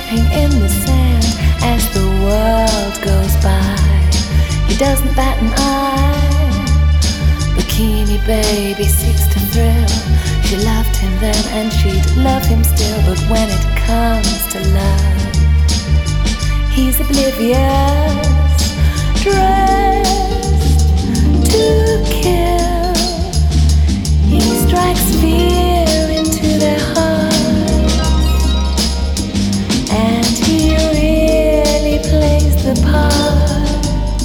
scraping in the sand as the world goes by. He doesn't bat an eye. Bikini baby seeks to thrill. She loved him then and she'd love him still, but when it comes to love, he's oblivious, dressed to kill. He strikes fear into their hearts, and he really plays the part.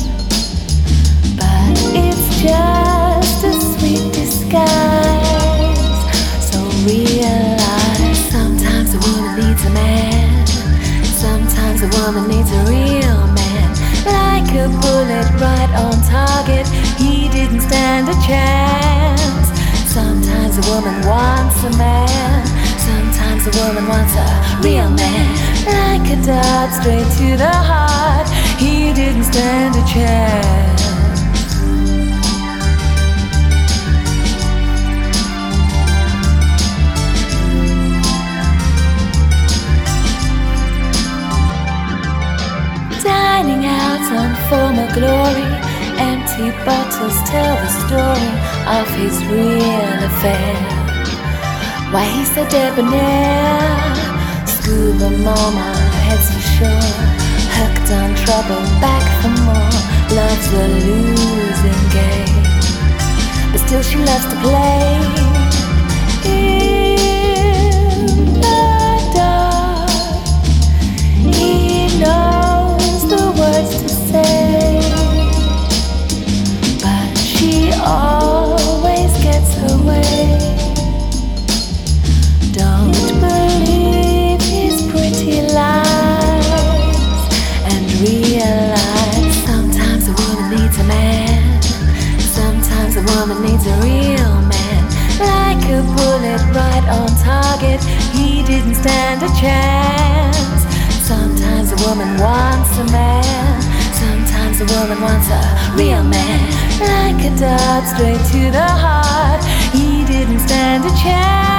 But it's just a sweet disguise. So realize sometimes a woman needs a man, sometimes a woman needs a real man. Like a bullet right on target, he didn't stand a chance. Sometimes a woman wants a man, sometimes a woman wants a real man. Like a dart straight to the heart, he didn't stand a chance. Dining out on former glory, empty bottles tell the story of his real affair. Why he's so debonair, scuba mama heads for shore, hooked on trouble, back for more. Love's a losing game, but still she loves to play. In the dark, he knows the words to say, but she always gets her way. Don't believe his pretty lies, and realize sometimes a woman needs a man, sometimes a woman needs a real man. Like a bullet right on target, he didn't stand a chance. Sometimes a woman wants a man, sometimes a woman wants a real man. Like a dart straight to the heart, he didn't stand a chance.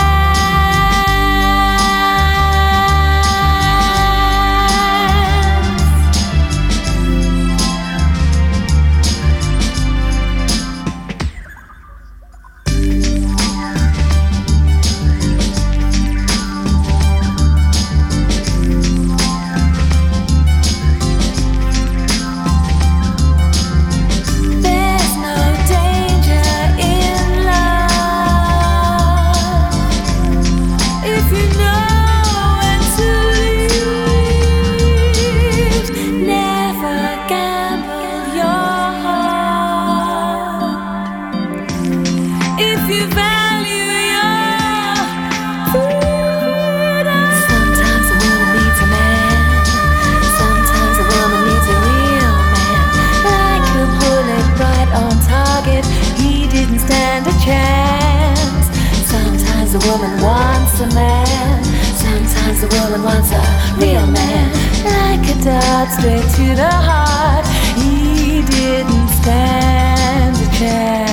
Sometimes a woman wants a man, sometimes a woman wants a real man. Like a dart straight to the heart, he didn't stand a chance.